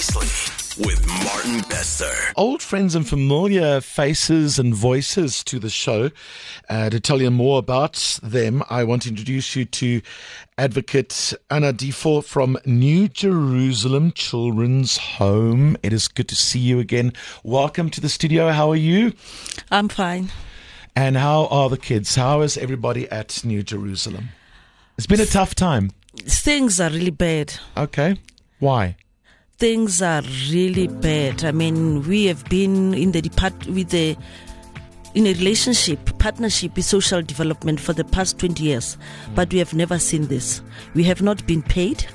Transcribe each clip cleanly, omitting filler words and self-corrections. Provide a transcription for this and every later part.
Precisely with Martin Bester. Old friends and familiar faces and voices to the show. To tell you more about them, I want to introduce you to Advocate Anna Difo from New Jerusalem Children's Home. It is good to see you again. Welcome to the studio. How are you? I'm fine. And how are the kids? How is everybody at New Jerusalem? It's been a tough time. Things are really bad. Okay. Why? Things are really bad. I mean, we have been in a relationship, partnership with social development for the past 20 years, but we have never seen this. We have not been paid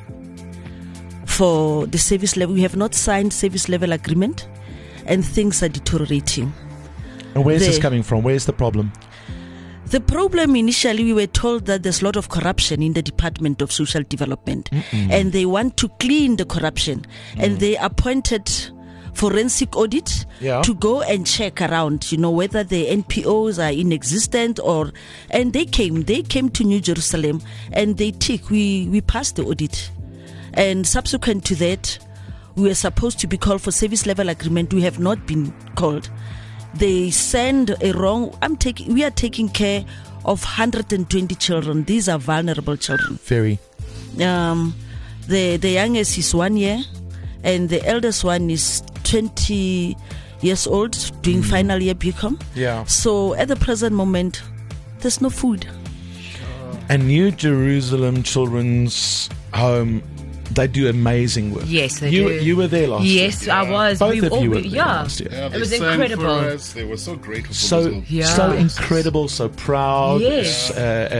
for the service level. We have not signed service level agreement, and things are deteriorating. And where's this coming from? Where's the problem? The problem initially, we were told that there's a lot of corruption in the Department of Social Development, and they want to clean the corruption, and they appointed forensic audit to go and check around, whether the NPOs are inexistent and they came to New Jerusalem and we passed the audit, and subsequent to that, we were supposed to be called for service level agreement. We have not been called. They send a wrong. We are taking care of 120 children. These are vulnerable children. Very. The youngest is 1 year, and the eldest one is 20 years old, doing final year BCom. Yeah. So at the present moment, there's no food. And New Jerusalem Children's Home, they do amazing work. Yes, they do. You were there last year. Yes, I was. Both of you were there last year. Yeah, It was they sang incredible. for us. They were so grateful. So incredible, so proud. Yes.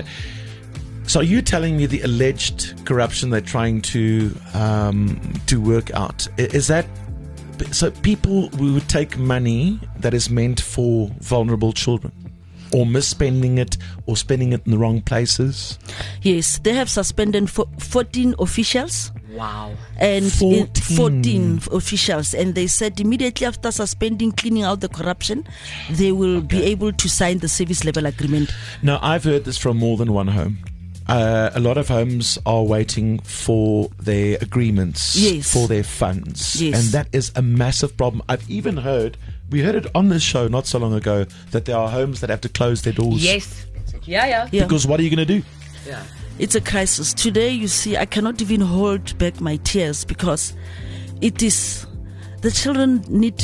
So you're telling me the alleged corruption they're trying to work out, is that so people would take money that is meant for vulnerable children, or misspending it, or spending it in the wrong places? Yes, they have suspended 14 officials. Wow. And 14 officials, and they said immediately after suspending, cleaning out the corruption, they will be able to sign the service level agreement. Now, I've heard this from more than one home. A lot of homes are waiting for their agreements, for their funds. Yes. And that is a massive problem. I've even heard, we heard it on this show not so long ago, that there are homes that have to close their doors. Yes. Yeah. Because what are you going to do? Yeah. It's a crisis. Today, you see, I cannot even hold back my tears because it is, the children need,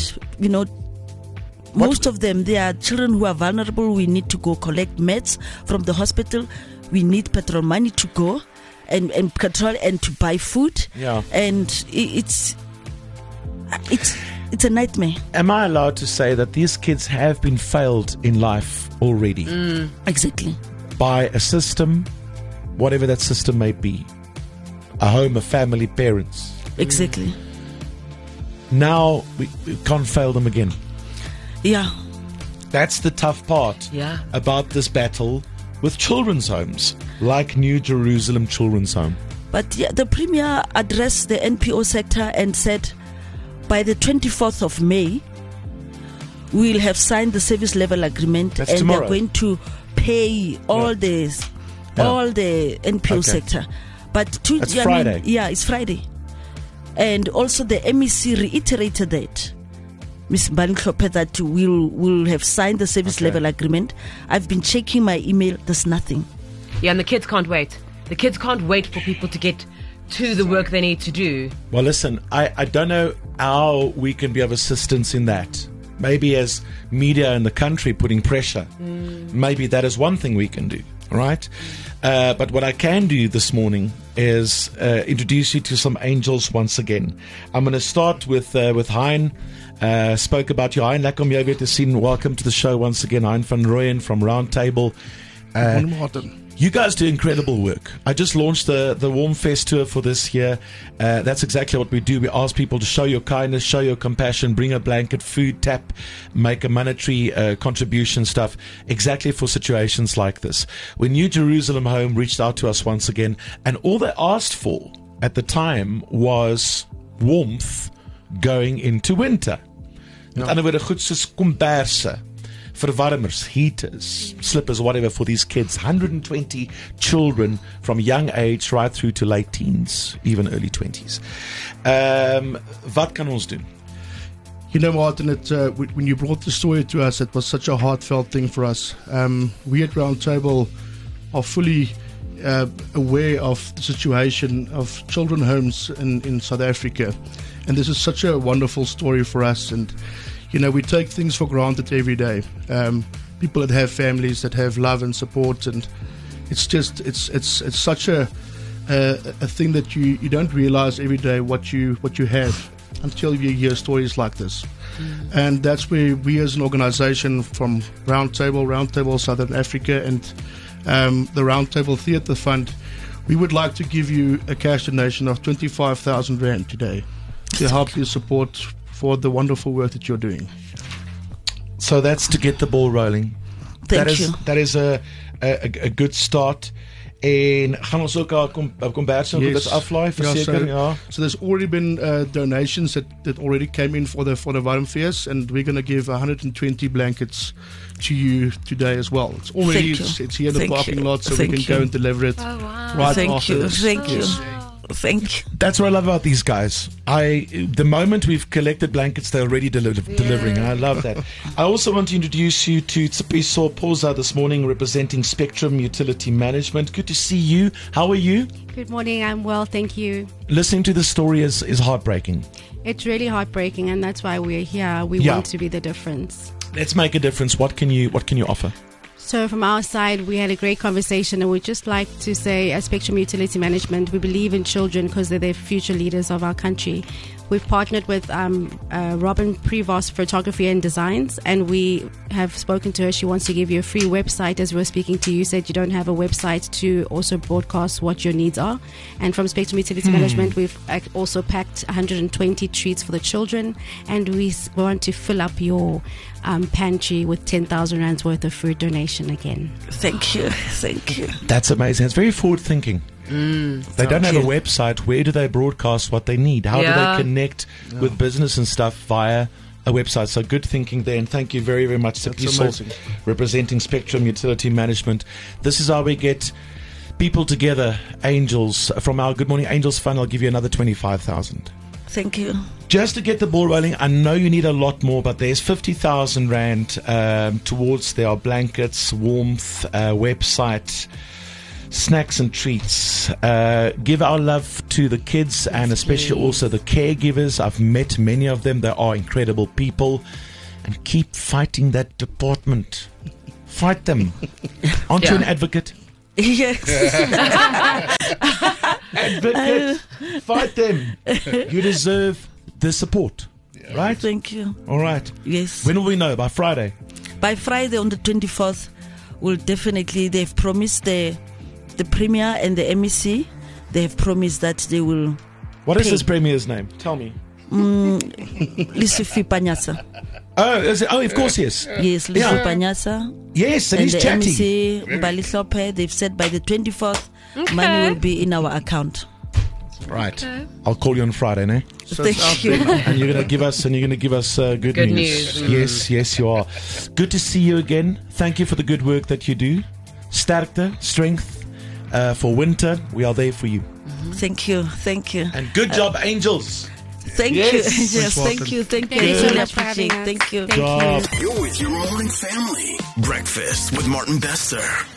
most of them, they are children who are vulnerable. We need to go collect meds from the hospital. We need petrol money to go and petrol and to buy food. Yeah. And it's a nightmare. Am I allowed to say that these kids have been failed in life already? Exactly. By a system, whatever that system may be, a home, a family, parents. Exactly. Now we can't fail them again. Yeah. That's the tough part about this battle with children's homes, like New Jerusalem Children's Home. But the Premier addressed the NPO sector and said, by the 24th of May, we'll have signed the service level agreement. That's and tomorrow. They're going to pay all the NPO sector. But That's Friday. It's Friday. And also the MEC reiterated that, Ms. Banklope, that we'll have signed the service level agreement. I've been checking my email. There's nothing. Yeah, and the kids can't wait. The kids can't wait for people to get to the work they need to do. Well, listen, I don't know how we can be of assistance in that. Maybe as media in the country putting pressure, maybe that is one thing we can do, right? But what I can do this morning is introduce you to some angels once again. I'm going to start with Hein. Spoke about you, Hein. Lekker om jou weer te sien. Welcome to the show once again, Hein van Rooyen from Roundtable. You guys do incredible work. I just launched the Warm Fest tour for this year. That's exactly what we do. We ask people to show your kindness, show your compassion, bring a blanket, food, tap, make a monetary contribution stuff, exactly for situations like this. When New Jerusalem Home reached out to us once again, and all they asked for at the time was warmth going into winter. Met ander woorde, goed soos komberse verwarmers, heaters, slippers, whatever for these kids. 120 children from young age right through to late teens, even early 20s. Wat kan ons doen? You know, Martin, when you brought the story to us, it was such a heartfelt thing for us. We at Roundtable are fully aware of the situation of children homes in South Africa. And this is such a wonderful story for us. And, you know, we take things for granted every day. People that have families, that have love and support. And it's just, it's such a thing that you don't realize every day what you have until you hear stories like this. And that's where we as an organization from Roundtable Southern Africa and the Roundtable Theatre Fund, we would like to give you a cash donation of 25,000 Rand today to help you support for the wonderful work that you're doing. So that's to get the ball rolling. Thank you. That is a good start. En gaan ons ook kombers en dit aflaai verseker, So there's already been donations that already came in for the Warmfees, and we're going to give 120 blankets to you today as well. It's already it's here in the parking lot, so we can go and deliver it right after this. Thank you. Thank you. That's what I love about these guys. The moment we've collected blankets, they're already delivering. I love that. I also want to introduce you to Tsipiso Poza this morning, representing Spectrum Utility Management. Good to see you. How are you? Good morning. I'm well, thank you. Listening to this story is heartbreaking. It's really heartbreaking, and that's why we're here. We want to be the difference. Let's make a difference. What can you offer? So from our side, we had a great conversation, and we'd just like to say, as Spectrum Utility Management, we believe in children because they're the future leaders of our country. We've partnered with Robin Prevost Photography and Designs, and we have spoken to her. She wants to give you a free website. As we were speaking to you, said you don't have a website to also broadcast what your needs are. And from Spectrum Utility Management, we've also packed 120 treats for the children, and we want to fill up your pantry with 10,000 Rands worth of food donation again. Thank you. Thank you. That's amazing. It's very forward thinking. They don't have a website. Where do they broadcast what they need? How do they connect with business and stuff via a website? So good thinking there, and thank you very, very much, Tsipiso, representing Spectrum Utility Management. This is how we get people together. Angels from our Good Morning Angels Fund, I'll give you another 25,000. Thank you. Just to get the ball rolling, I know you need a lot more, but there's 50,000 Rand towards their blankets, warmth, website, snacks and treats. Give our love to the kids and especially also the caregivers. I've met many of them. They are incredible people. And keep fighting that department. Fight them. Aren't you an advocate? Yes. Advocate. Fight them. You deserve the support. Right? Thank you. All right. Yes. When will we know? By Friday? By Friday on the 24th, they've promised the Premier and the MEC, they have promised that they will. What is this Premier's name? Tell me. Lesufi Panyasa. Oh, of course, yes. Yes, Lesufi Panyasa. Yes, and he's the chatty. MEC, Mbali Hlophe, they've said by the 24th, money will be in our account. Right. Okay. I'll call you on Friday, ne? So thank you. And you're going to give us good news. Yes, you are. Good to see you again. Thank you for the good work that you do. Sterkte, strength. For winter, we are there for you. Thank you. And good job, Angels. Thank you, Angels. Thank you. Thank you so much for having us. Thank you. You're with your morning family. Breakfast with Martin Bester.